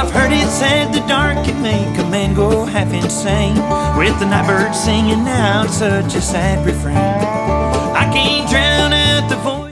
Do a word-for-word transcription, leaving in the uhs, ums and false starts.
I've heard it said the dark can make a man go half insane, with the night bird singing out such a sad refrain. I can't drown out the voice